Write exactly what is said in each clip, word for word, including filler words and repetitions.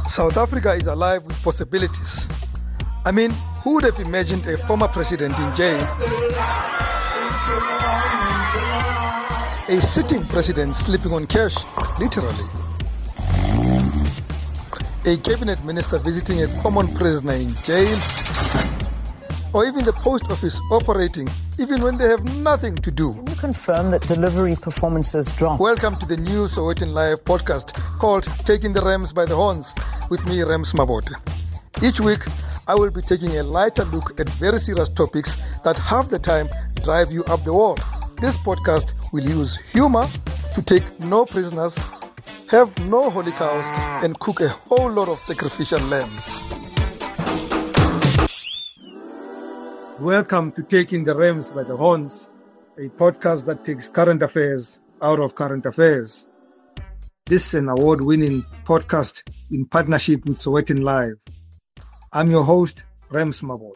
South Africa is alive with possibilities. I mean, who would have imagined a former president in jail? A sitting president sleeping on cash, literally. A cabinet minister visiting a common prisoner in jail. Or even the post office operating even when they have nothing to do. Can you confirm that delivery performances dropped? Welcome to the new Sowetan Live podcast called Taking the Rams by the Horns with me, Rams Mabote. Each week, I will be taking a lighter look at very serious topics that half the time drive you up the wall. This podcast will use humor to take no prisoners, have no holy cows, and cook a whole lot of sacrificial lambs. Welcome to Taking the Rams by the Horns, a podcast that takes current affairs out of current affairs. This is an award-winning podcast in partnership with Sowetan Live. I'm your host, Rams Mabote.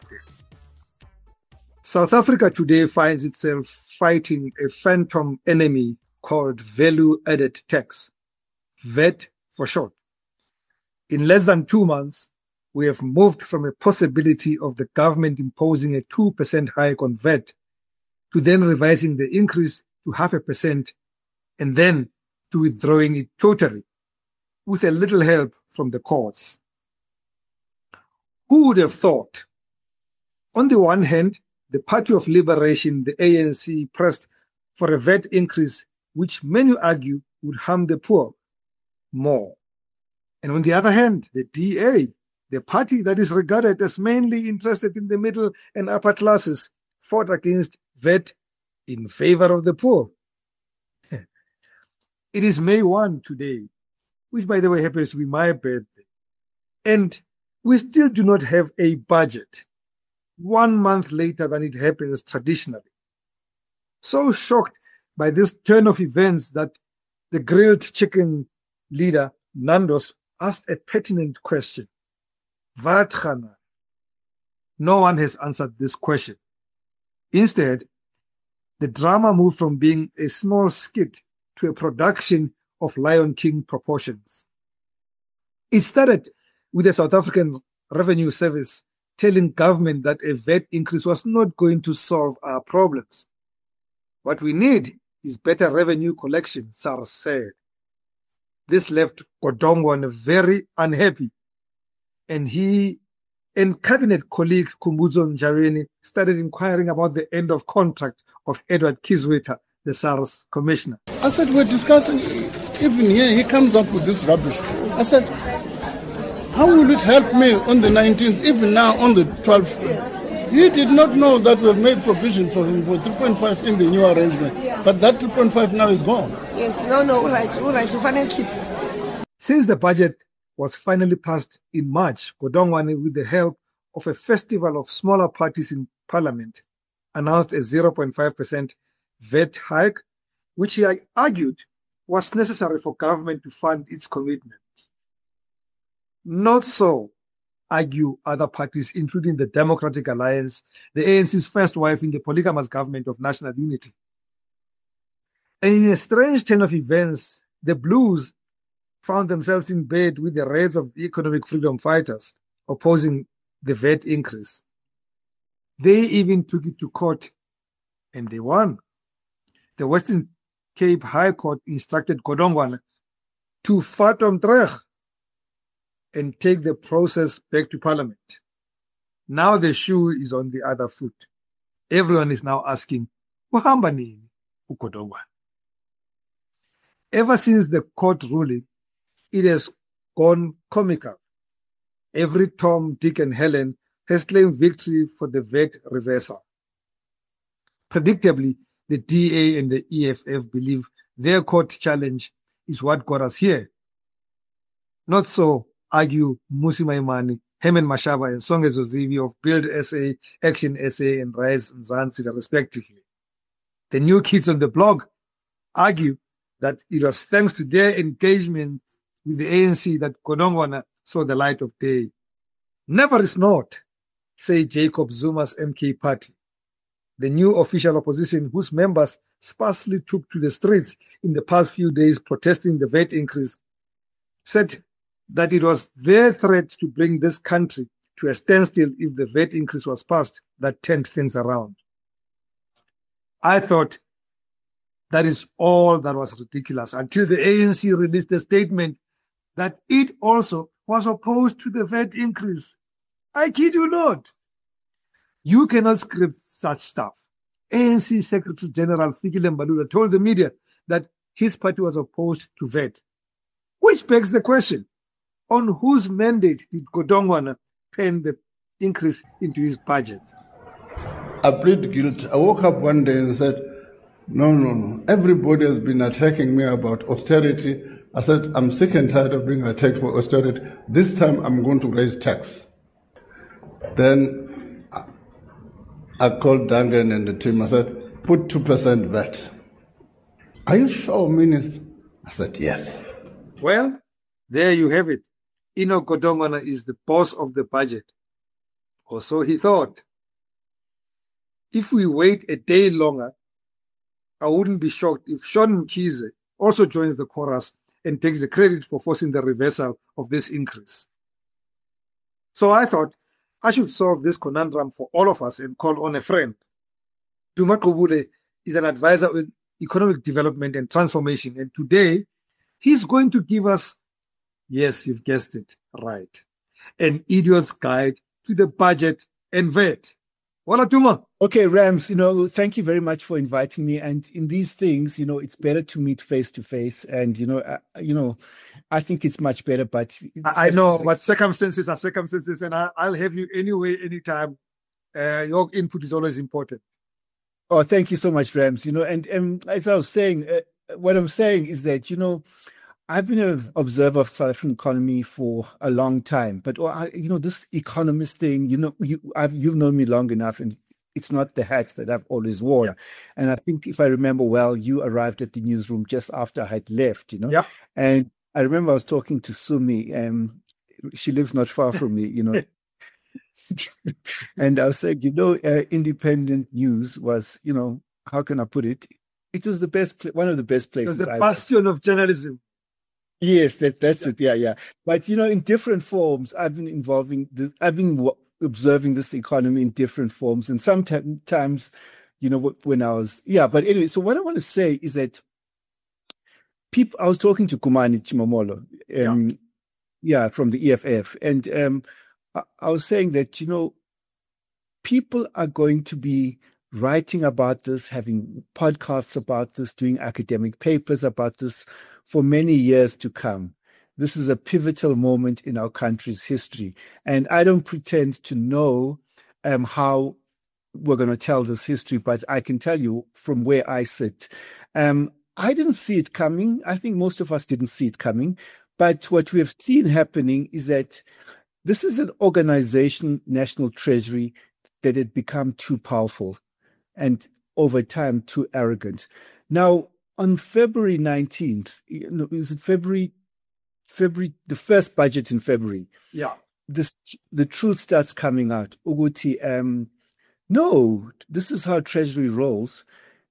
South Africa today finds itself fighting a phantom enemy called value-added tax, V A T for short. In less than two months, we have moved from a possibility of the government imposing a two percent hike on V A T to then revising the increase to half a percent and then to withdrawing it totally with a little help from the courts. Who would have thought? On the one hand, the Party of Liberation, the A N C, pressed for a V A T increase which many argue would harm the poor more. And on the other hand, the D A, the party that is regarded as mainly interested in the middle and upper classes, fought against V A T in favor of the poor. It is May first today, which by the way happens to be my birthday. And we still do not have a budget, one month later than it happens traditionally. So shocked by this turn of events that the grilled chicken leader, Nandos, asked a pertinent question. Wat gaan? No one has answered this question. Instead, the drama moved from being a small skit to a production of Lion King proportions. It started with the South African Revenue Service telling government that a V A T increase was not going to solve our problems. What we need is better revenue collection, SARS said. This left Godongwana very unhappy, and he and cabinet colleague Khumbudzo Ntshavheni started inquiring about the end of contract of Edward Kieswetter, the SARS commissioner. I said, we're discussing, even here, he comes up with this rubbish. I said, how will it help me on the nineteenth, even now on the twelfth? He did not know that we've made provision for him for three point five in the new arrangement, yeah. But that three point five now is gone. Yes, no, no, all right, all right, so finally keep. Since the budget was finally passed in March, Godongwana, with the help of a festival of smaller parties in parliament, announced a zero point five percent V A T hike, which he argued was necessary for government to fund its commitments. Not so, argue other parties, including the Democratic Alliance, the A N C's first wife in the polygamous government of national unity. And in a strange turn of events, the Blues found themselves in bed with the rest of the economic freedom fighters opposing the V A T increase. They even took it to court, and they won. The Western Cape High Court instructed Godongwana to vat hom terug and take the process back to Parliament. Now the shoe is on the other foot. Everyone is now asking, uhamba nini uGodongwana? Ever since the court ruling, it has gone comical. Every Tom, Dick, and Helen has claimed victory for the V A T reversal. Predictably, the D A and the E F F believe their court challenge is what got us here. Not so, argue Mmusi Maimane, Herman Mashaba, and Songezo Zivi of Build S A, Action S A, and Rise Mzansi, respectively. The new kids on the blog argue that it was thanks to their engagement with the A N C that Godongwana saw the light of day. Never is not, say Jacob Zuma's M K party, the new official opposition whose members sparsely took to the streets in the past few days protesting the V A T increase, said that it was their threat to bring this country to a standstill if the V A T increase was passed that turned things around. I thought that is all that was ridiculous until the A N C released a statement that it also was opposed to the V A T increase. I kid you not. You cannot script such stuff. A N C Secretary General Fikile Mbalula told the media that his party was opposed to V A T, which begs the question, on whose mandate did Godongwana pen the increase into his budget? I plead guilty. I woke up one day and said, no, no, no. Everybody has been attacking me about austerity. I said, I'm sick and tired of being attacked for austerity. This time I'm going to raise tax. Then I called Duncan and the team. I said, put two percent V A T. Are you sure, Minister? I said, yes. Well, there you have it. Enoch Godongwana is the boss of the budget. Or so he thought. If we wait a day longer, I wouldn't be shocked if Sean Mkhize also joins the chorus and takes the credit for forcing the reversal of this increase. So I thought I should solve this conundrum for all of us and call on a friend. Duma Qubule is an advisor on economic development and transformation, and today he's going to give us, yes, you've guessed it, right, an idiot's guide to the budget and V A T. Hola, Duma. Okay, Rams, you know, thank you very much for inviting me. And in these things, you know, it's better to meet face to face. And, you know, uh, you know, I think it's much better, but... I, I know, but circumstances are circumstances, and I, I'll have you anyway, anytime. Uh, your input is always important. Oh, thank you so much, Rams. You know, and, and as I was saying, uh, what I'm saying is that, you know, I've been an observer of South African economy for a long time, but oh, I, you know, this economist thing, you know, you, I've, you've known me long enough, and it's not the hat that I've always worn. Yeah. And I think if I remember well, you arrived at the newsroom just after I had left, you know, yeah. And I remember I was talking to Sumi, and she lives not far from me, you know, and I was saying, you know, uh, independent news was, you know, how can I put it? It was the best, one of the best places. The bastion of journalism. Yes, that, that's yeah. it. Yeah, yeah. But, you know, in different forms, I've been involving this, I've been w- observing this economy in different forms. And sometimes, you know, when I was, yeah, but anyway, so what I want to say is that people, I was talking to Kumani Chimamolo, um, yeah. yeah, from the E F F. And um, I, I was saying that, you know, people are going to be writing about this, having podcasts about this, doing academic papers about this for many years to come. This is a pivotal moment in our country's history. And I don't pretend to know um, how we're going to tell this history, but I can tell you from where I sit. Um, I didn't see it coming. I think most of us didn't see it coming. But what we have seen happening is that this is an organization, National Treasury, that had become too powerful and over time too arrogant. Now, on February nineteenth, you know, is it February, February, the first budget in February? Yeah. This, the truth starts coming out. Uguti, um, no, this is how Treasury rolls.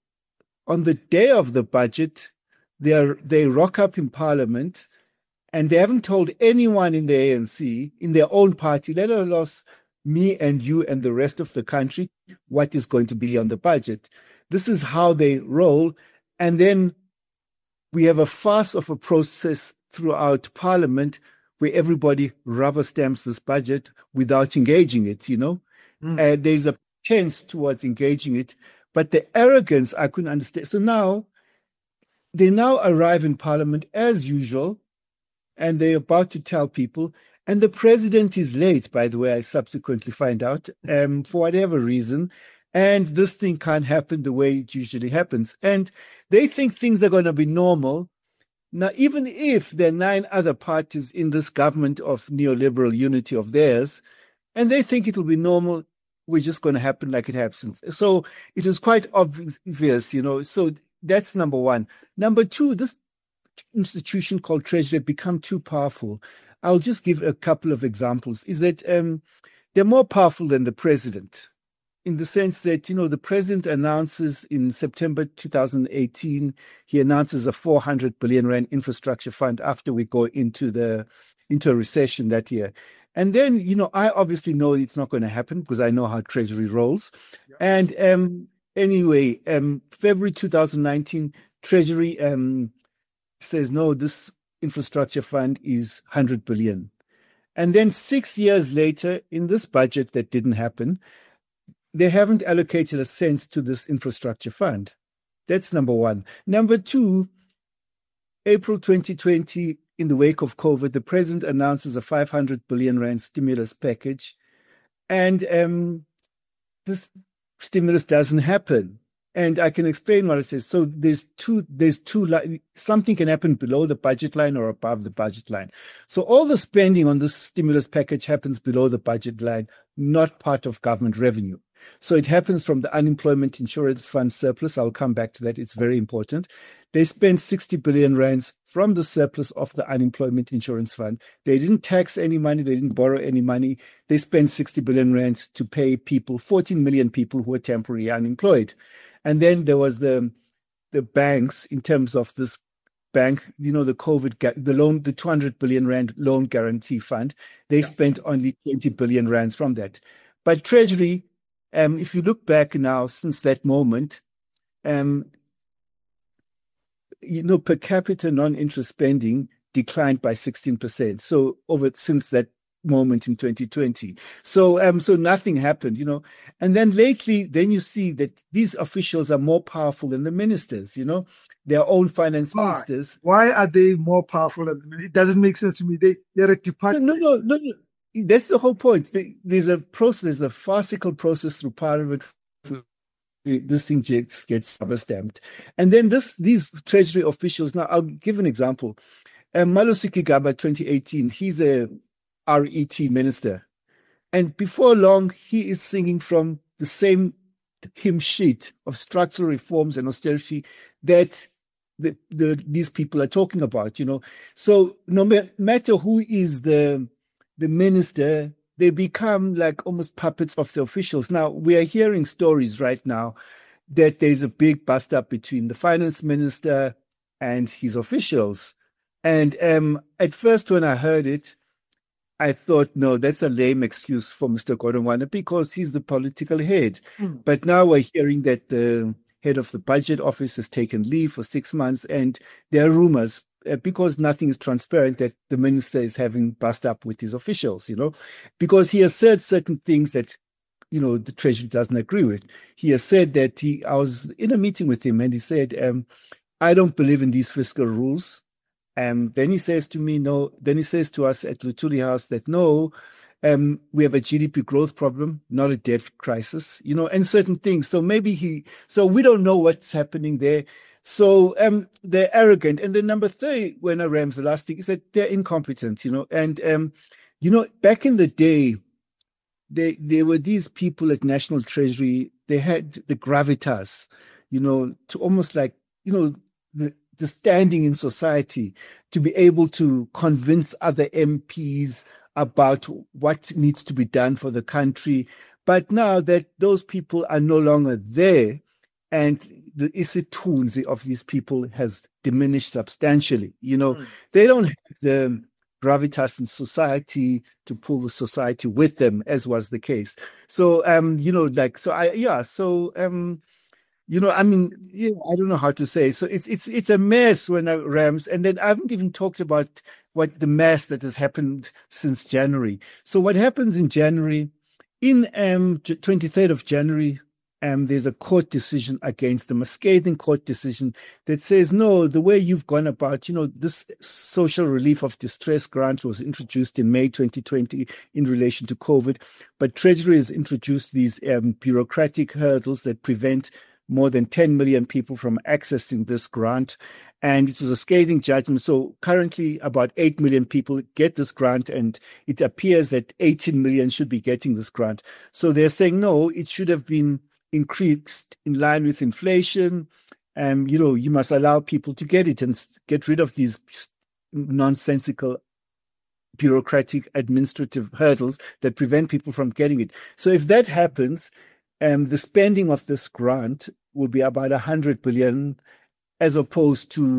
On the day of the budget, they are, they rock up in Parliament, and they haven't told anyone in the A N C, in their own party, let alone me and you and the rest of the country, what is going to be on the budget. This is how they roll. And then we have a farce of a process throughout Parliament where everybody rubber stamps this budget without engaging it, you know. Mm. Uh, there's a tense towards engaging it, but the arrogance I couldn't understand. So now they now arrive in Parliament as usual, and they're about to tell people, and the president is late, by the way, I subsequently find out, um, for whatever reason. And this thing can't happen the way it usually happens. And they think things are going to be normal. Now, even if there are nine other parties in this government of neoliberal unity of theirs, and they think it will be normal, we're just going to happen like it happens. So it is quite obvious, you know. So that's number one. Number two, this institution called Treasury had become too powerful. I'll just give a couple of examples. Is that um, they're more powerful than the president, in the sense that, you know, the president announces in September two thousand eighteen, he announces a four hundred billion rand infrastructure fund after we go into the into a recession that year. And then, you know, I obviously know it's not going to happen because I know how Treasury rolls. Yeah. And um, anyway, um, February two thousand nineteen, Treasury um, says, no, this infrastructure fund is one hundred billion. And then six years later, in this budget that didn't happen, they haven't allocated a cent to this infrastructure fund. That's number one. Number two, April twenty twenty, in the wake of COVID, the president announces a five hundred billion rand stimulus package. And um, this stimulus doesn't happen. And I can explain what it says. So there's two, there's two, something can happen below the budget line or above the budget line. So all the spending on this stimulus package happens below the budget line, not part of government revenue. So it happens from the unemployment insurance fund surplus. I'll come back to that. It's very important. They spent sixty billion rands from the surplus of the unemployment insurance fund. They didn't tax any money. They didn't borrow any money. They spent sixty billion rands to pay people, fourteen million people who were temporarily unemployed. And then there was the the banks in terms of this bank, you know, the COVID, the loan, the two hundred billion rand loan guarantee fund. They yeah. spent only twenty billion rands from that. But Treasury, um, if you look back now since that moment, um, you know, per capita non-interest spending declined by sixteen percent. So over since that moment in twenty twenty. So um, so nothing happened, you know. And then lately, then you see that these officials are more powerful than the ministers, you know, their own finance Why? ministers. Why are they more powerful than the ministers? It doesn't make sense to me. They, they're a department. No, no, no, no. That's the whole point. There's a process, there's a farcical process through Parliament. This thing gets, gets rubber stamped. And then this, these Treasury officials, now I'll give an example. Um, Malusi Gigaba, twenty eighteen, he's a R E T minister. And before long, he is singing from the same hymn sheet of structural reforms and austerity that the, the, these people are talking about, you know. So no matter who is the, the minister, they become like almost puppets of the officials. Now, we are hearing stories right now that there's a big bust up between the finance minister and his officials. And um, at first, when I heard it, I thought, no, that's a lame excuse for Mister Godongwana because he's the political head. Mm. But now we're hearing that the head of the budget office has taken leave for six months, and there are rumors, uh, because nothing is transparent, that the minister is having bust up with his officials, you know, because he has said certain things that, you know, the Treasury doesn't agree with. He has said that he, I was in a meeting with him and he said, um, I don't believe in these fiscal rules. Um, then he says to me, no, then he says to us at Luthuli House that, no, um, we have a G D P growth problem, not a debt crisis, you know, and certain things. So maybe he, so we don't know what's happening there. So um, they're arrogant. And then number three, when I Rams, the last thing is that they're incompetent, you know, and, um, you know, back in the day, they, there were these people at National Treasury, they had the gravitas, you know, to almost like, you know, the, the standing in society to be able to convince other M Ps about what needs to be done for the country. But now that those people are no longer there and the isitunes of these people has diminished substantially, you know, mm. they don't have the gravitas in society to pull the society with them, as was the case. So, um, you know, like, so I, yeah, so, um, You know, I mean, yeah, I don't know how to say. So it's it's it's a mess when I Rams, and then I haven't even talked about what the mess that has happened since January. So what happens in January, in um twenty-third of January, um there's a court decision against them, a scathing court decision that says, no, the way you've gone about, you know, this social relief of distress grant was introduced in May twenty twenty in relation to COVID, but Treasury has introduced these um, bureaucratic hurdles that prevent more than ten million people from accessing this grant. And it was a scathing judgment. So currently about eight million people get this grant, and it appears that eighteen million should be getting this grant. So they're saying, no, it should have been increased in line with inflation. And, you know, you must allow people to get it and get rid of these nonsensical bureaucratic administrative hurdles that prevent people from getting it. So if that happens, Um, the spending of this grant will be about one hundred billion, as opposed to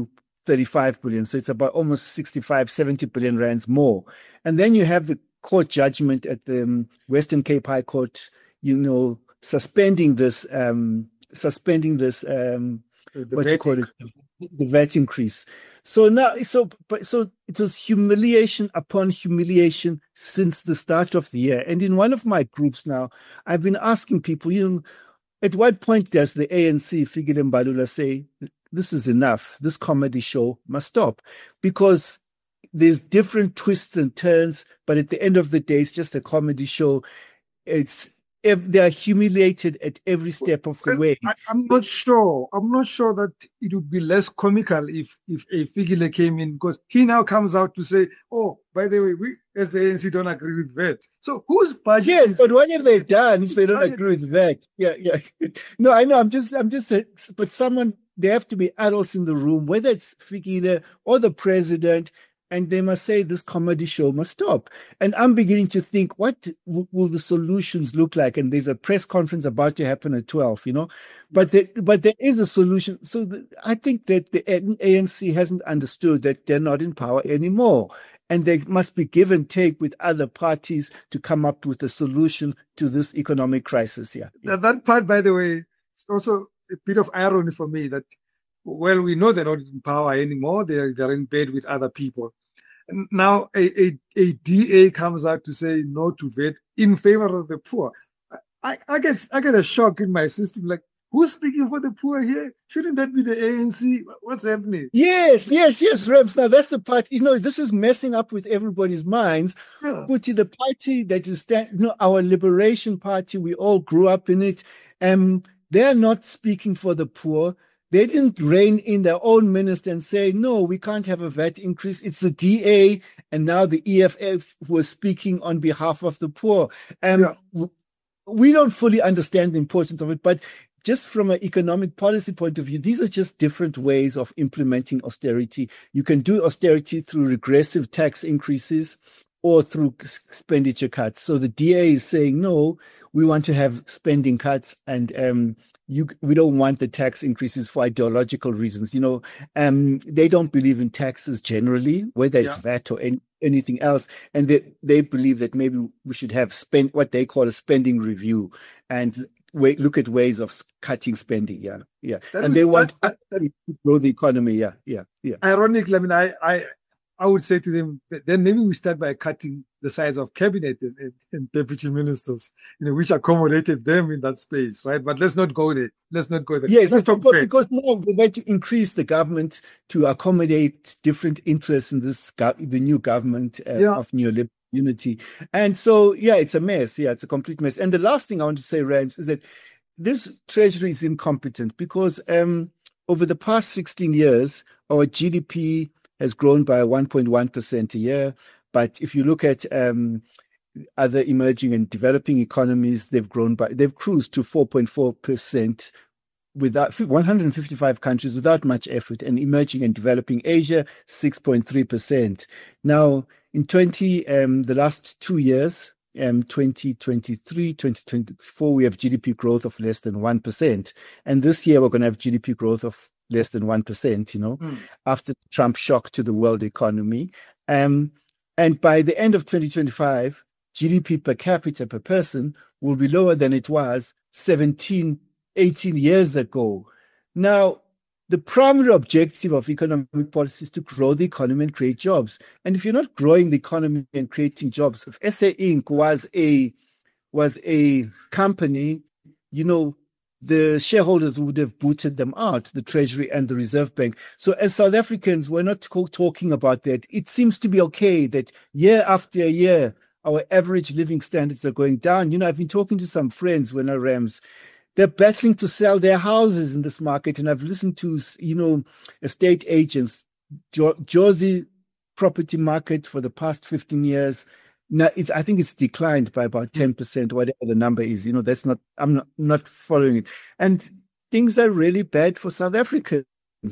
thirty-five billion. So it's about almost sixty-five, seventy billion rands more. And then you have the court judgment at the um, Western Cape High Court, you know, suspending this, um, suspending this, um, The what V A T you call it, the V A T increase. So now, so, but, so it was humiliation upon humiliation since the start of the year. And in one of my groups now, I've been asking people, you know, at what point does the A N C, Fikile Mbalula, say, this is enough, this comedy show must stop? Because there's different twists and turns, but at the end of the day, it's just a comedy show. It's, if they are humiliated at every step of the Well, way. I, I'm not sure. I'm not sure that it would be less comical if if a Fikile came in, because he now comes out to say, "Oh, by the way, we as the A N C don't agree with that." So whose budget? Yes, is, but what have they done if they don't budget- agree with that? Yeah, yeah. No, I know. I'm just, I'm just, but someone, they have to be adults in the room, whether it's Fikile or the president, and they must say this comedy show must stop. And I'm beginning to think, what w- will the solutions look like? And there's a press conference about to happen at twelve, you know, but the, but there is a solution. So the, I think that the A N C hasn't understood that they're not in power anymore. And they must be give and take with other parties to come up with a solution to this economic crisis. Yeah. That, that part, by the way, is also a bit of irony for me that, well, we know they're not in power anymore. They're, they're in bed with other people. And now a, a, a D A comes out to say no to V A T in favor of the poor. I, I get I get a shock in my system. Like, who's speaking for the poor here? Shouldn't that be the A N C? What's happening? Yes, yes, yes, Rams. Now that's the part, you know, this is messing up with everybody's minds. Yeah. But to the party that is, stand, you know, our Liberation Party, we all grew up in it. Um, they're not speaking for the poor. They didn't rein in their own minister and say, no, we can't have a V A T increase. It's the D A and now the E F F who are speaking on behalf of the poor. Um, Yeah. w- we don't fully understand the importance of it, but just from an economic policy point of view, these are just different ways of implementing austerity. You can do austerity through regressive tax increases or through s- expenditure cuts. So the D A is saying, no, we want to have spending cuts, and um, you, we don't want the tax increases for ideological reasons. You know, um, they don't believe in taxes generally, whether it's Yeah. V A T or any, anything else. And they, they believe that maybe we should have spend what they call a spending review and way, look at ways of s- cutting spending. Yeah, yeah. That and is- they want that- to grow the economy. Yeah, yeah, yeah. Ironically, I mean, I, I, I would say to them, that then maybe we start by cutting the size of cabinet and, and, and deputy ministers, you know, which accommodated them in that space, right? But let's not go there. Let's not go there. Yes, let's talk because, fair. because no, they want to increase the government to accommodate different interests in this gov- the new government uh, Yeah. of neoliberal unity. And so, yeah, it's a mess. Yeah, it's a complete mess. And the last thing I want to say, Rams, is that this treasury is incompetent because um, over the past sixteen years, our G D P has grown by one point one percent a year. But if you look at um, other emerging and developing economies, they've grown by, they've cruised to four point four percent without one hundred fifty-five countries without much effort, and emerging and developing Asia, six point three percent. Now, in twenty, um, the last two years, um, twenty twenty-three, twenty twenty-four, we have G D P growth of less than one percent. And this year, we're going to have G D P growth of less than one percent, you know, Mm. after the Trump shock to the world economy. Um, and by the end of twenty twenty-five, G D P per capita per person will be lower than it was seventeen, eighteen years ago. Now, the primary objective of economic policy is to grow the economy and create jobs. And if you're not growing the economy and creating jobs, if S A Incorporated was a was a company, you know, the shareholders would have booted them out, the Treasury and the Reserve Bank. So as South Africans, we're not co- talking about that. It seems to be okay that year after year, our average living standards are going down. You know, I've been talking to some friends when I Rams, they're battling to sell their houses in this market. And I've listened to, you know, estate agents, jo- Josie property market for the past fifteen years. Now, it's, I think it's declined by about ten percent, whatever the number is. You know, that's not, I'm not, not following it. And things are really bad for South Africans.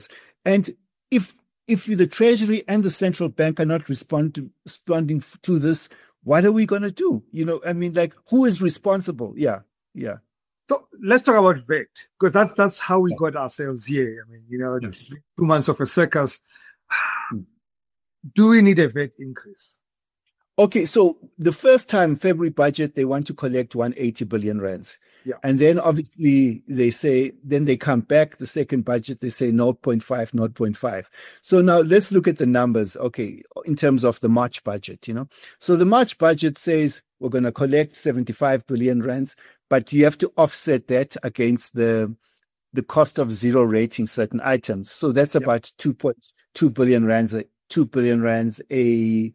And if, if the Treasury and the central bank are not respond to, responding to this, what are we going to do? You know, I mean, like, who is responsible? Yeah, yeah. So let's talk about V A T, because that's that's how we got ourselves here. I mean, you know, Yes. two months of a circus. Do we need a V A T increase? Okay, so the first time February budget, they want to collect one hundred eighty billion rands. Yeah. And then obviously they say, then they come back, the second budget, they say zero point five, zero point five. So now let's look at the numbers, okay, in terms of the March budget, you know. So the March budget says we're going to collect seventy-five billion rands, but you have to offset that against the the cost of zero rating certain items. So that's Yep. about two point two billion rands, two billion rands a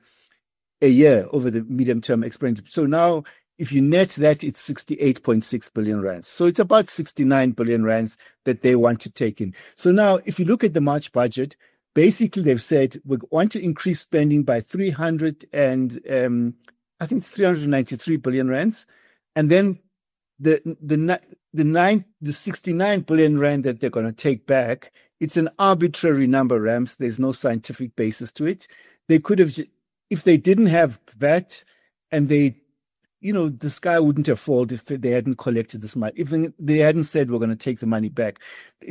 a year over the medium term expenditure. So now if you net that, it's sixty-eight point six billion rands. So it's about sixty-nine billion rands that they want to take in. So now if you look at the March budget, basically they've said we want to increase spending by three hundred and um, I think three hundred ninety-three billion rands. And then the the the nine the sixty-nine billion rand that they're going to take back, it's an arbitrary number, Rams. There's no scientific basis to it. They could have, if they didn't have that, and they, you know, the sky wouldn't have fallen if they hadn't collected this money. If they hadn't said we're going to take the money back,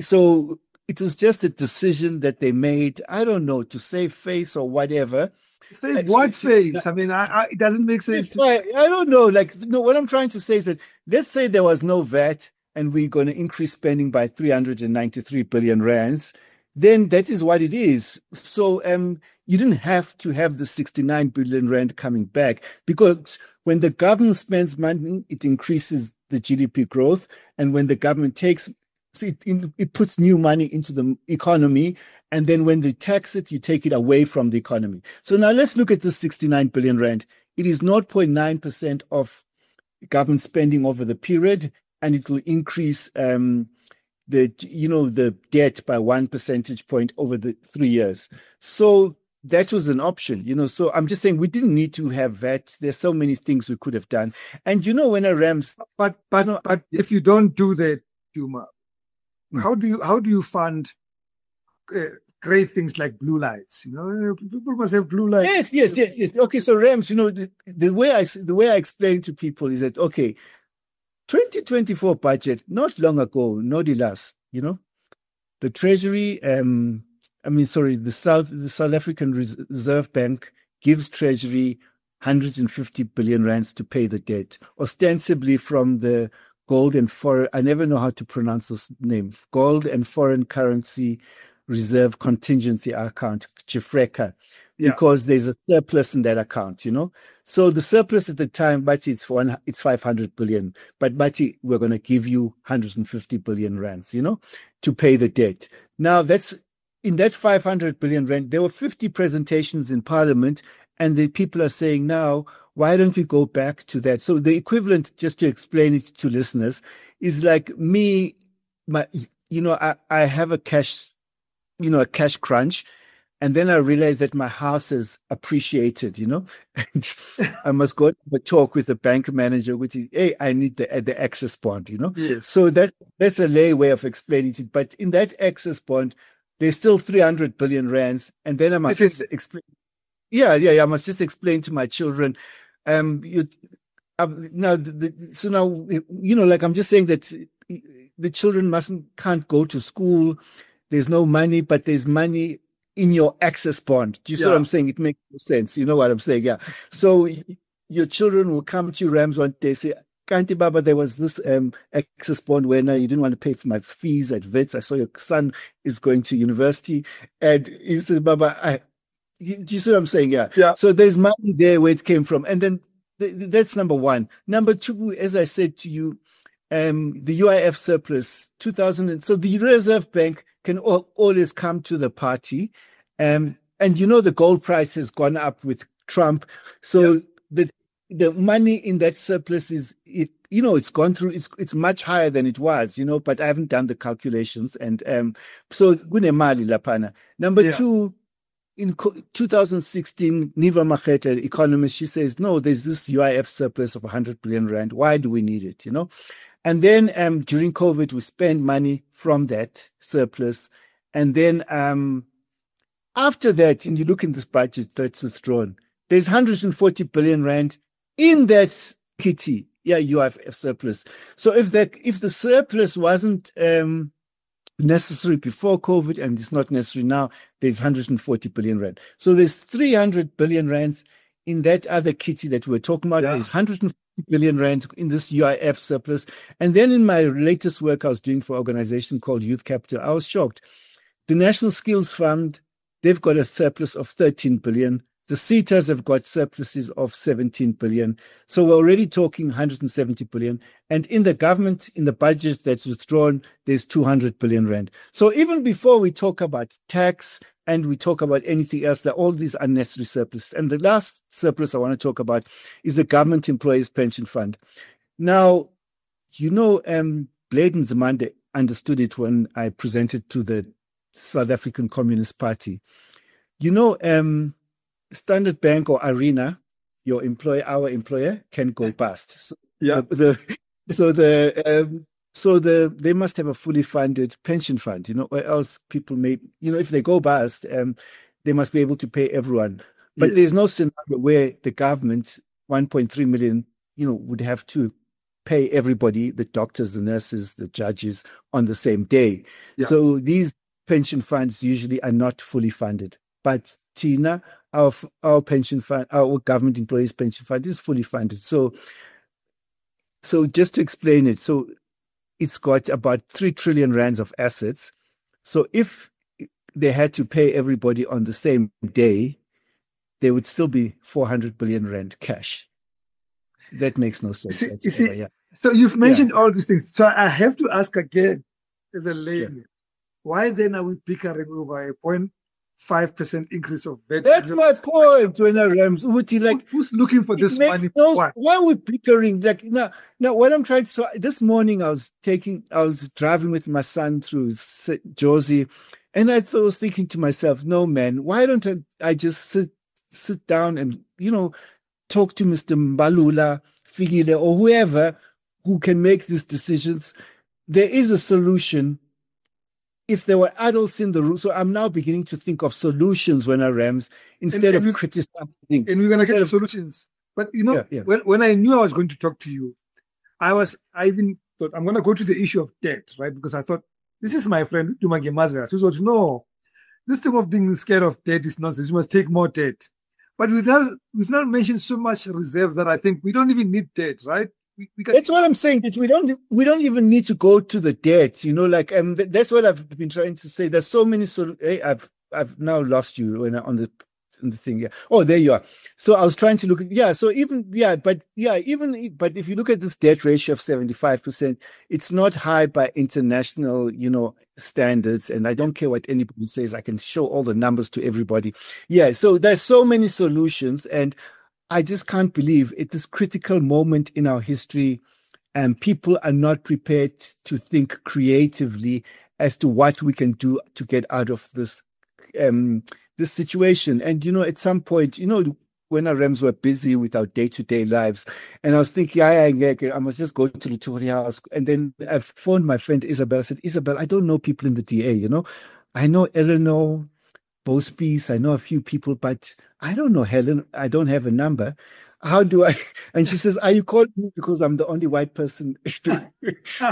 so it was just a decision that they made. I don't know, to save face or whatever. Save It's- what it's- face? I mean, I, I, it doesn't make sense. If I, I don't know. Like, no, what I'm trying to say is that let's say there was no V A T and we're going to increase spending by three hundred ninety-three billion rands, then that is what it is. So um, you didn't have to have the sixty-nine billion rand coming back, because when the government spends money, it increases the G D P growth. And when the government takes, so it, it puts new money into the economy. And then when they tax it, you take it away from the economy. So now let's look at this sixty-nine billion rand. It is zero point nine percent of government spending over the period, and it will increase um, the, you know, the debt by one percentage point over the three years. So that was an option, you know. So I'm just saying we didn't need to have V A T. There's so many things we could have done. And you know, when a Rams, But but No, but if you don't do that, Duma, Hmm. how do you how do you fund uh, great things like blue lights? You know, people must have blue lights. yes, yes, yes, yes. Okay, so Rams, you know, the, the way I the way I explain to people is that, okay, twenty twenty-four budget, not long ago, no last, you know, the Treasury, um, I mean, sorry, the South, the South African Reserve Bank gives Treasury one hundred fifty billion rands to pay the debt, ostensibly from the gold and foreign, I never know how to pronounce this name, gold and foreign currency reserve contingency account, Chifreka, Yeah. because there's a surplus in that account, you know. So the surplus at the time, Bati, it's one, it's five hundred billion, but Bati, we're going to give you one hundred fifty billion rands, you know, to pay the debt. Now that's, in that five hundred billion rand, there were fifty presentations in Parliament, and the people are saying now, why don't we go back to that? So the equivalent, just to explain it to listeners, is like me, my, you know, I, I have a cash, you know, a cash crunch. And then I realized that my house is appreciated, you know, and I must go to a talk with the bank manager, which is, hey, I need the the access bond, you know. Yes. So that that's a lay way of explaining it. But in that access bond, there's still three hundred billion rands. And then I must It is- just explain. Yeah, yeah, yeah. I must just explain to my children. Um, you, um, now, the, the, so now, you know, like I'm just saying that the children mustn't, can't go to school. There's no money, but there's money in your access bond. Do you see Yeah. what I'm saying? It makes sense. You know what I'm saying? Yeah. So y- your children will come to you, Rams, one day, say, Kanti Baba, there was this um, access bond where now you didn't want to pay for my fees at Wits. I saw your son is going to university. And he says, Baba, I, you- do you see what I'm saying? Yeah. Yeah. So there's money there where it came from. And then th- th- that's number one. Number two, as I said to you, um, the U I F surplus, two thousand. And, so the Reserve Bank can al- always come to the party. Um, and you know, the gold price has gone up with Trump. So Yes. the the money in that surplus is, it, you know, it's gone through, it's it's much higher than it was, you know, but I haven't done the calculations. And um, so, kunemali lapana. Number Yeah. two, in co- two thousand sixteen, Niva Makete, economist, she says, no, there's this U I F surplus of one hundred billion rand. Why do we need it, you know? And then um, during COVID, we spend money from that surplus. And then um, after that, and you look in this budget that's withdrawn, there's one hundred forty billion rand in that kitty, yeah, U I F surplus. So if that, if the surplus wasn't um, necessary before COVID and it's not necessary now, there's one hundred forty billion rand. So there's three hundred billion rand in that other kitty that we were talking about. Yeah. There's one hundred fifty billion rand in this U I F surplus. And then in my latest work I was doing for an organization called Youth Capital, I was shocked. The National Skills Fund, they've got a surplus of thirteen billion. The SETAs have got surpluses of seventeen billion. So we're already talking one hundred seventy billion. And in the government, in the budget that's withdrawn, there's two hundred billion rand. So even before we talk about tax and we talk about anything else, there are all these unnecessary surpluses. And the last surplus I want to talk about is the Government Employees Pension Fund. Now, you know, um, Blade Nzimande understood it when I presented to the South African Communist Party. You know, um, Standard Bank or Arena, your employer, our employer, can go bust. So yeah. The, the, so the um, so the they must have a fully funded pension fund, you know, or else people may, you know, if they go bust, um, they must be able to pay everyone. But yeah. There's no scenario where the government, one point three million, you know, would have to pay everybody, the doctors, the nurses, the judges, on the same day. Yeah. So these pension funds usually are not fully funded. But Tina, our our pension fund, our government employees pension fund is fully funded. So, so just to explain it, so it's got about three trillion rands of assets. So if they had to pay everybody on the same day, there would still be four hundred billion rand cash. That makes no sense. You see, you see, yeah. So you've mentioned yeah. all these things. So I have to ask again, as a layman, yeah. why then are we bickering over a point? Five percent increase of V A T. That's my point. When I Rams, like who's looking for this money? No, why? why are we bickering? Like now, now what I'm trying to. So this morning I was taking, I was driving with my son through Jozi, and I thought, I was thinking to myself, no man, why don't I, I just sit sit down and you know talk to Mister Mbalula, Fikile, or whoever who can make these decisions? There is a solution. If there were adults in the room, so I'm now beginning to think of solutions when I Rams instead and, and of we, criticizing. And we're going to get the solutions. But you know, yeah, yeah. when when I knew I was going to talk to you, I was I even thought I'm going to go to the issue of debt, right? Because I thought this is my friend Tumange Mazga. So thought, no, this thing of being scared of debt is nonsense. You must take more debt. But we've not we've not mentioned so much reserves that I think we don't even need debt, right? We, we that's what I'm saying. That we don't we don't even need to go to the debt. You know, like um, th- that's what I've been trying to say. There's so many. So hey, I've I've now lost you when I, on the on the thing. Yeah. Oh, there you are. So I was trying to look at yeah. So even yeah, but yeah, even but if you look at this debt ratio of seventy-five percent, it's not high by international you know standards. And I don't care what anybody says. I can show all the numbers to everybody. Yeah. So there's so many solutions and. I just can't believe at this critical moment in our history, and um, people are not prepared to think creatively as to what we can do to get out of this um, this situation. And you know, at some point, you know, when our Rams were busy with our day-to-day lives, and I was thinking, I, I, I must just go to the Tory House. And then I phoned my friend Isabel. I said, Isabel, I don't know people in the D A. You know, I know Eleanor Bospies, I know a few people, but I don't know Helen. I don't have a number. How do I? And she says, are you calling me because I'm the only white person? Yeah,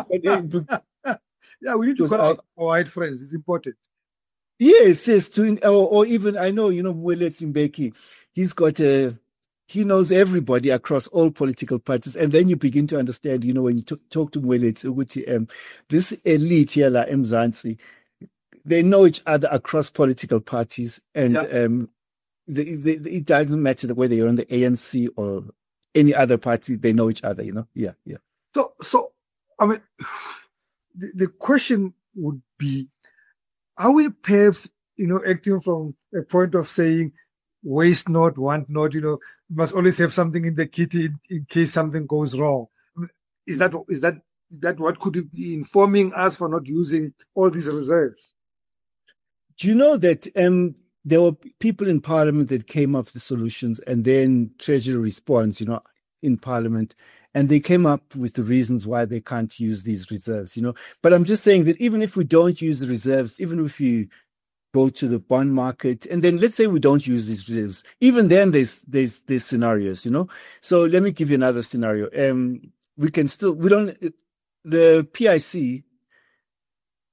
we need to call our white friends. It's important. Yes, yes. To, or, or even, I know, you know, Mwele Mbeki, he's got a, he knows everybody across all political parties. And then you begin to understand, you know, when you t- talk to Mwele, um, this elite here, like Mzansi, they know each other across political parties, and yeah. um, they, they, it doesn't matter whether you're on the A N C or any other party. They know each other, you know. Yeah, yeah. So, so I mean, the, the question would be: are we perhaps, you know, acting from a point of saying, waste not, want not? You know, you must always have something in the kitty in, in case something goes wrong. Is that is that is that what could be informing us for not using all these reserves? Do you know that um, there were people in Parliament that came up with solutions, and then Treasury responds, you know, in Parliament, and they came up with the reasons why they can't use these reserves, you know. But I'm just saying that even if we don't use the reserves, even if you go to the bond market, and then let's say we don't use these reserves, even then there's there's there's scenarios, you know. So let me give you another scenario. Um, we can still we don't the P I C.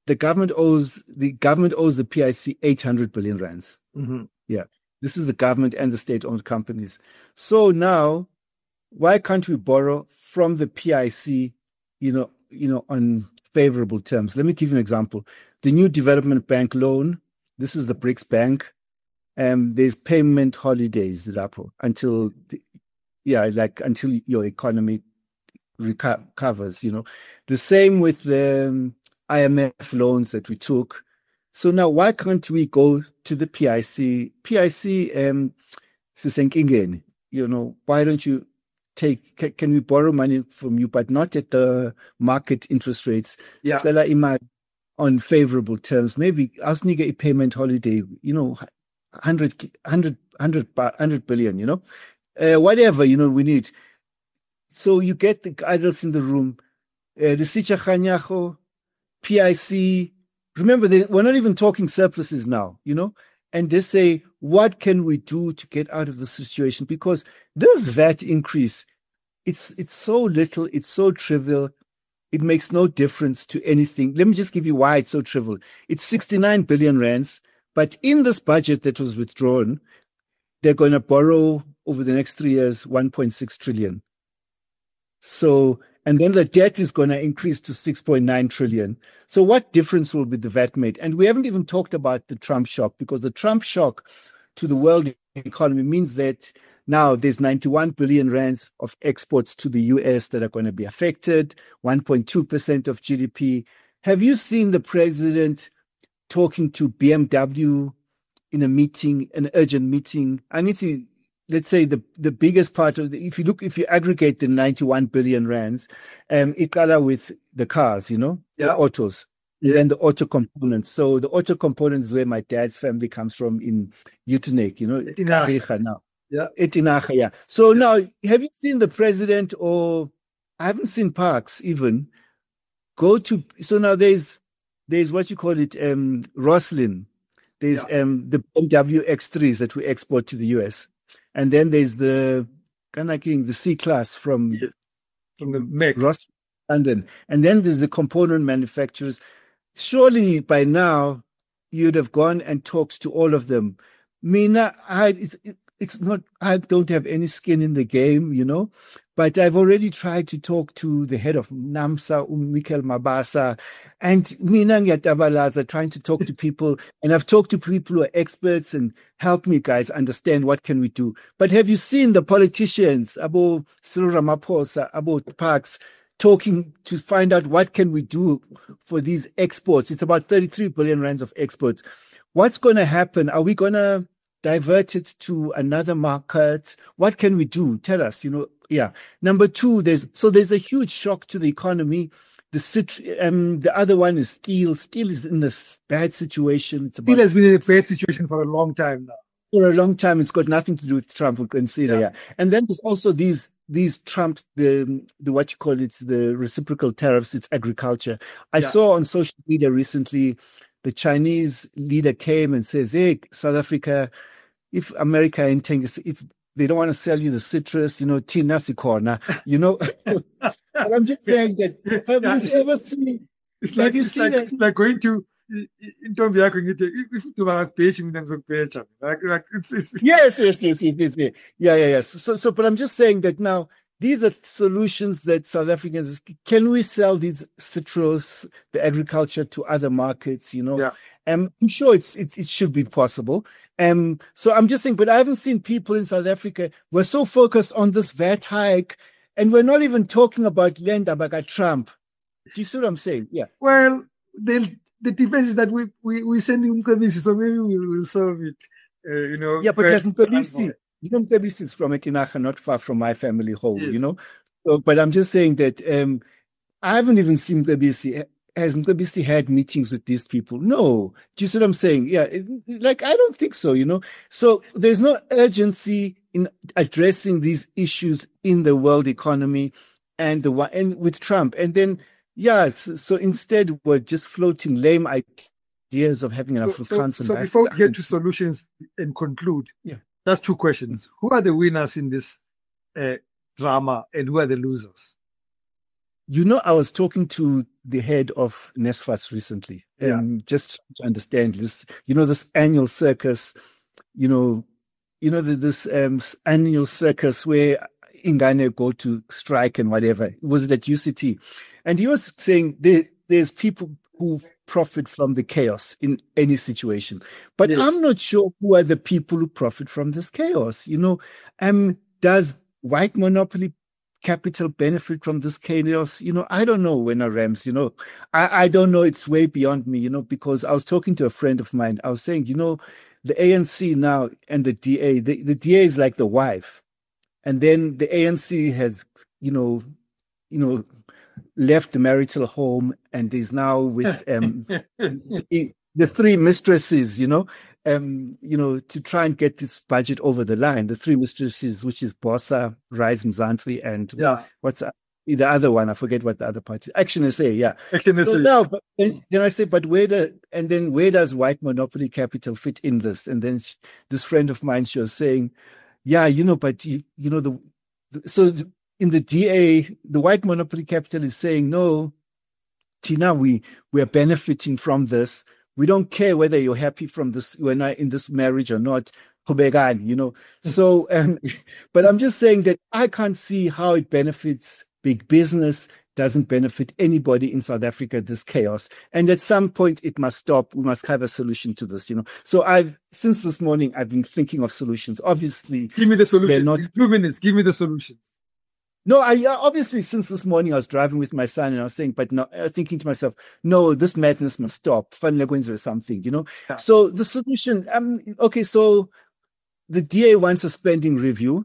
the government owes the government owes the P I C eight hundred billion rands. Mm-hmm. Yeah, this is the government and the state-owned companies. So now, why can't we borrow from the P I C, you know, you know, on favorable terms? Let me give you an example. The new development bank loan. This is the BRICS Bank. Um, there's payment holidays, Lapo, until, the, yeah, like until your economy reco- recovers. You know, the same with the um, I M F loans that we took. So now, why can't we go to the P I C? P I C, um, Sisenkingen, you know, why don't you take? Can, can we borrow money from you, but not at the market interest rates? Yeah. Stella Imad on favorable terms. Maybe Asniga a payment holiday. You know, hundred, hundred, hundred, hundred billion. You know, uh, whatever you know we need. So you get the adults in the room. Uh, the Sicha Khanyaho, P I C. Remember, they, we're not even talking surpluses now, you know, and they say, what can we do to get out of the situation? Because this V A T increase, it's it's so little, it's so trivial, it makes no difference to anything. Let me just give you why it's so trivial. It's sixty-nine billion rands, but in this budget that was withdrawn, they're going to borrow over the next three years one point six trillion. So, and then the debt is going to increase to six point nine trillion. So what difference will be the V A T made? And we haven't even talked about the Trump shock, because the Trump shock to the world economy means that now there's ninety-one billion rands of exports to the U S that are going to be affected, one point two percent of G D P. Have you seen the president talking to B M W in a meeting, an urgent meeting? I need to let's say the, the biggest part of the, if you look, if you aggregate the ninety-one billion rands, um, it got out with the cars, you know, yeah. the autos, yeah. And then the auto components. So the auto components is where my dad's family comes from in Utenek, you know, Etinaga now. Yeah. Etinaga, yeah. So now, have you seen the president, or I haven't seen Parks even go to, so now there's, there's what you call it, um, Roslyn. There's yeah. um, the B M W X threes that we export to the U S. And then there's the Kanaking, the C-Class from, yes. from the M E C. Ross, London. And then there's the component manufacturers. Surely by now, you'd have gone and talked to all of them. Mina, I, it's, it's not, I don't have any skin in the game, you know, but I've already tried to talk to the head of NAMSA, Michael Mabasa, and Mina Nyatabalaza, trying to talk to people. And I've talked to people who are experts and help me guys understand what can we do. But have you seen the politicians, Abo Cyril Ramaphosa, Abo Parks, talking to find out what can we do for these exports? It's about thirty-three billion rands of exports. What's going to happen? Are we going to divert it to another market? What can we do? Tell us, you know. Yeah. Number two, there's so there's a huge shock to the economy. The cit- um, the other one is steel. Steel is in a bad situation. It's about, steel has been in a bad situation for a long time now. For a long time, it's got nothing to do with Trump. We consider, yeah. yeah. And then there's also these these Trump the the what you call it the reciprocal tariffs. It's agriculture. I yeah. saw on social media recently, the Chinese leader came and says, "Hey, South Africa, if America intends if they don't want to sell you the citrus, you know, Tina Sikona, you know." But I'm just saying that, have yeah, you ever seen, it's like, have you it's seen like, it? It's like going to, in terms of if you are patient, then so patient. Like, like it's, it's, yes, yes, yes, yes, yes. Yeah, yeah, yes. So, so, but I'm just saying that now, these are solutions that South Africans, can we sell these citrus, the agriculture to other markets, you know? Yeah. Um, I'm sure it's, it, it should be possible. Um, so I'm just saying, but I haven't seen people in South Africa, we're so focused on this V A T hike, and we're not even talking about land about Trump. Do you see what I'm saying? Yeah. Well, the, the defense is that we, we, we send him Mkhabisi, so maybe we will solve it, uh, you know. Yeah, but there's Mkhabisi. You know, Mkhabisi is from Etinaga, not far from my family home, yes. you know. So, but I'm just saying that um, I haven't even seen Mkhabisi. Has Mkhabisi had meetings with these people? No. Do you see what I'm saying? Yeah, it, like, I don't think so, you know. So there's no urgency in addressing these issues in the world economy and the and with Trump. And then, yeah, so, so instead we're just floating lame ideas of having an Afrikaans. So, so, so before we get to solutions and conclude, yeah, that's two questions. Who are the winners in this uh, drama and who are the losers? you know, I was talking to the head of NSFAS recently, Yeah. um, just to understand this, you know, this annual circus, you know, you know, the, this um, annual circus where Ingane go to strike and whatever. It was at U C T. And he was saying there, there's people who profit from the chaos in any situation. But Yes. I'm not sure who are the people who profit from this chaos. You know, um, does white monopoly capital benefit from this chaos? You know, I don't know, Wena Rams, you know, I, I don't know. It's way beyond me, you know, because I was talking to a friend of mine. I was saying, you know, the A N C now and the D A, the, the D A is like the wife. And then the A N C has, you know, you know, left the marital home and is now with um, the, the three mistresses, you know, um, you know, to try and get this budget over the line. The three mistresses, which is Bossa, Rise Mzansi, and Yeah. what's the other one? I forget what the other part is. Action S A, yeah. Action So S A. now, but then, then I say, but where the, and then where does white monopoly capital fit in this? And then sh- this friend of mine, she was saying, yeah, you know, but you, you know, the, the so the, in the D A, the white monopoly capital is saying, no, Tina, we, we are benefiting from this. We don't care whether you're happy from this, when I in this marriage or not, you know. So, um, but I'm just saying that I can't see how it benefits big business, doesn't benefit anybody in South Africa, this chaos. And at some point it must stop. We must have a solution to this, you know. So I've, since this morning, I've been thinking of solutions. Obviously, Give me the solutions. not- In two minutes, give me the solutions. No, I uh, obviously since this morning I was driving with my son and I was saying, but no, uh, thinking to myself, no, this madness must stop. Fanele kwenziwe something, you know. Yeah. So the solution, um, okay, so the D A wants a spending review,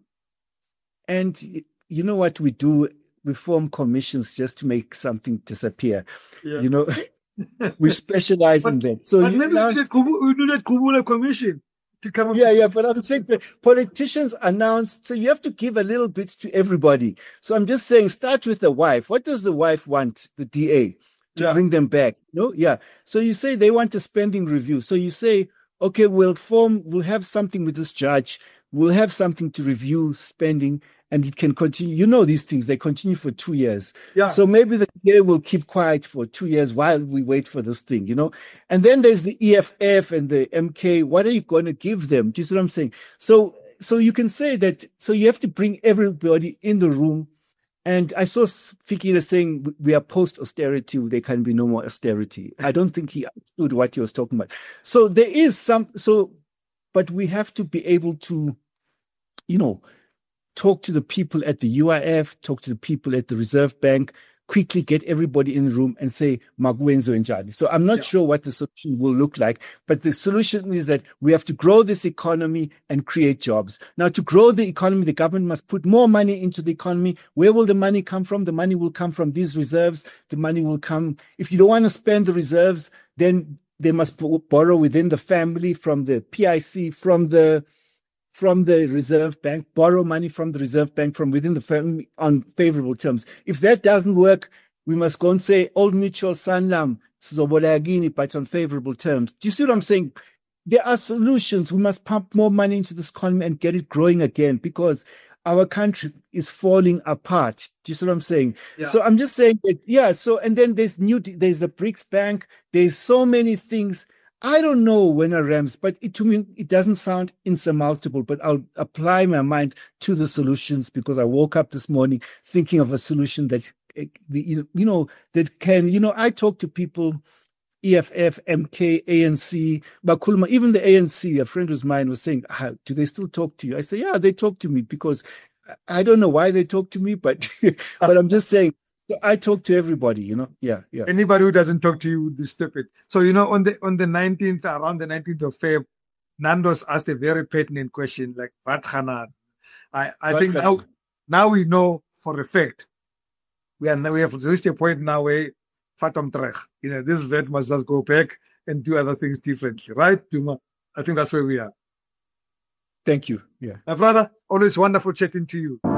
and y- you know what we do? We form commissions just to make something disappear. Yeah. You know, we specialize in that. So But you maybe now we do the Kubu- we do that Kubula Commission to come up yeah, with yeah, but I'm saying that politicians announce, so you have to give a little bit to everybody. So I'm just saying, start with the wife. What does the wife want, the D A, to Yeah. bring them back? No, yeah. So you say they want a spending review. So you say, okay, we'll form, we'll have something with this judge. We'll have something to review spending, and it can continue. You know these things, they continue for two years. Yeah. So maybe the D A will keep quiet for two years while we wait for this thing, you know? And then there's the E F F and the M K. What are you going to give them? Do you see what I'm saying? So, so you can say that, so you have to bring everybody in the room. And I saw Fikile saying we are post-austerity, there can be no more austerity. I don't think he understood what he was talking about. So there is some, so, but we have to be able to, you know, talk to the people at the U I F, talk to the people at the Reserve Bank, quickly get everybody in the room and say, Magwenzo and Jadi. So I'm not Yeah. sure what the solution will look like, but the solution is that we have to grow this economy and create jobs. Now, to grow the economy, the government must put more money into the economy. Where will the money come from? The money will come from these reserves. The money will come, if you don't want to spend the reserves, then they must b- borrow within the family, from the P I C, from the from the Reserve Bank, borrow money from the Reserve Bank from within the family on favorable terms. If that doesn't work, we must go and say, Old Mutual, Sanlam, Sizobolagini, but on favorable terms. Do you see what I'm saying? There are solutions. We must pump more money into this economy and get it growing again, because our country is falling apart. Do you see what I'm saying? Yeah. So I'm just saying that, yeah. So, and then there's new, there's a BRICS Bank. There's so many things. I don't know when I Rams, but it, to me, it doesn't sound insurmountable, but I'll apply my mind to the solutions, because I woke up this morning thinking of a solution that, eh, the, you you know, that can, you know, I talk to people, E F F, M K, A N C, Bakulma, even the A N C, a friend of mine was saying, ah, do they still talk to you? I say, yeah, they talk to me, because I don't know why they talk to me, but, but I'm just saying, I talk to everybody, you know. Yeah, yeah. Anybody who doesn't talk to you would be stupid. So, you know, on the on the nineteenth, around the nineteenth of February, Nando's asked a very pertinent question, like, what Hanan? I, I What think Hanan? now, now we know for a fact. We are now, we have reached a point now where Fatom Trech, you know, this vet must just go back and do other things differently, right, Duma? I think that's where we are. Thank you. Yeah. My brother, always wonderful chatting to you.